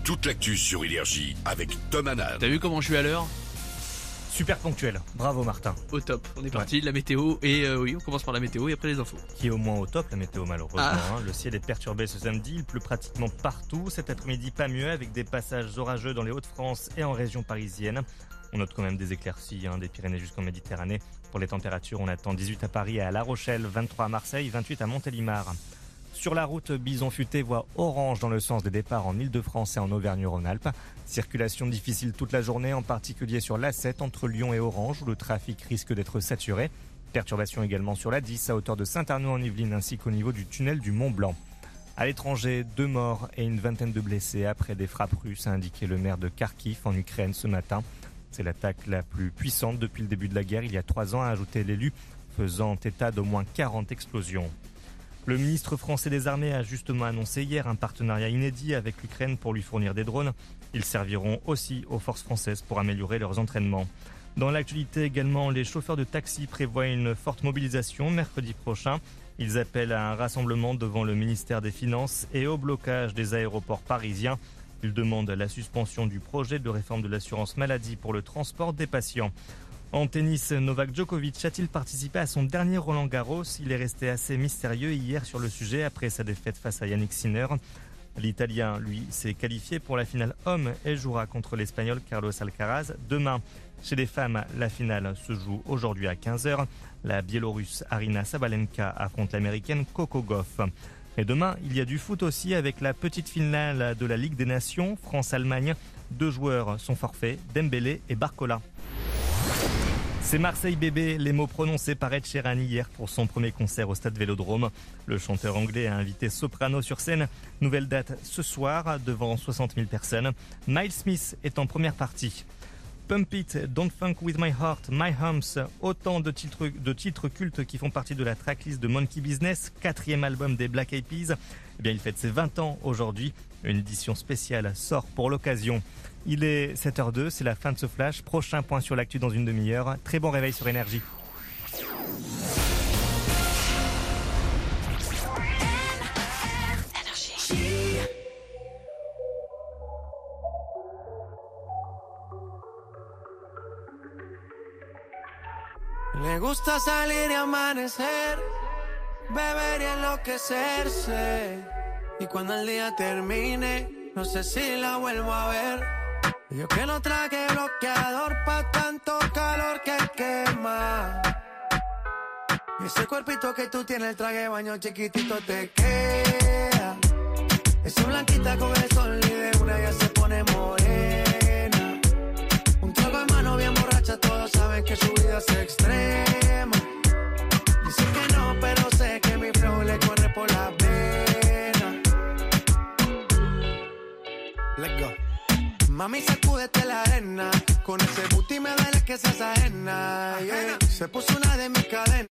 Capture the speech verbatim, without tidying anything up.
toute l'actu sur Énergie avec Tom Hanan. T'as vu comment je suis à l'heure ? Super ponctuel, bravo Martin. Au top, on est parti, ouais. La météo, et euh, oui, on commence par la météo et après les infos. Qui est au moins au top, la météo malheureusement. Ah. Hein. Le ciel est perturbé ce samedi, il pleut pratiquement partout. Cet après-midi, pas mieux, avec des passages orageux dans les Hauts-de-France et en région parisienne. On note quand même des éclaircies, hein, des Pyrénées jusqu'en Méditerranée. Pour les températures, on attend dix-huit à Paris et à La Rochelle, vingt-trois à Marseille, vingt-huit à Montélimar. Sur la route, Bison Futé voit orange dans le sens des départs en Ile-de-France et en Auvergne-Rhône-Alpes. Circulation difficile toute la journée, en particulier sur l'A sept entre Lyon et Orange où le trafic risque d'être saturé. Perturbations également sur l'A dix à hauteur de Saint-Arnaud en Yvelines ainsi qu'au niveau du tunnel du Mont-Blanc. À l'étranger, deux morts et une vingtaine de blessés après des frappes russes, a indiqué le maire de Kharkiv en Ukraine ce matin. C'est l'attaque la plus puissante depuis le début de la guerre il y a trois ans, a ajouté l'élu, faisant état d'au moins quarante explosions. Le ministre français des Armées a justement annoncé hier un partenariat inédit avec l'Ukraine pour lui fournir des drones. Ils serviront aussi aux forces françaises pour améliorer leurs entraînements. Dans l'actualité également, les chauffeurs de taxi prévoient une forte mobilisation mercredi prochain. Ils appellent à un rassemblement devant le ministère des Finances et au blocage des aéroports parisiens. Ils demandent la suspension du projet de réforme de l'assurance maladie pour le transport des patients. En tennis, Novak Djokovic a-t-il participé à son dernier Roland-Garros ? Il est resté assez mystérieux hier sur le sujet après sa défaite face à Yannick Sinner. L'Italien, lui, s'est qualifié pour la finale homme et jouera contre l'Espagnol Carlos Alcaraz demain. Chez les femmes, la finale se joue aujourd'hui à quinze heures. La Biélorusse Arina Sabalenka affronte l'Américaine Coco Gauff. Et demain, il y a du foot aussi avec la petite finale de la Ligue des Nations, France-Allemagne. Deux joueurs sont forfaits, Dembélé et Barcola. C'est Marseille bébé, les mots prononcés par Ed Sheeran hier pour son premier concert au Stade Vélodrome. Le chanteur anglais a invité Soprano sur scène. Nouvelle date ce soir devant soixante mille personnes. Miles Smith est en première partie. Pump It, Don't Funk With My Heart, My Humps, autant de titres, de titres cultes qui font partie de la tracklist de Monkey Business, quatrième album des Black Eyed Peas. Eh bien, il fête ses vingt ans aujourd'hui. Une édition spéciale sort pour l'occasion. Il est sept heures deux, c'est la fin de ce flash. Prochain point sur l'actu dans une demi-heure. Très bon réveil sur Énergie. Le gusta salir y amanecer, beber y enloquecerse. Y cuando el día termine, no sé si la vuelvo a ver. Yo que no traje bloqueador pa' tanto calor que quema. Y ese cuerpito que tú tienes, el traje de baño chiquitito te queda. Esa blanquita con el sol y de una ya se pone morena. Un trago de mano bien borracha, todos saben que su vida es extrema. Dicen que no, pero sé que mi flow le corre por la vena. Let's go. Mami, sacúdete la arena. Con ese booty me duele que seas ajena. Yeah. Se puso una de mis cadenas.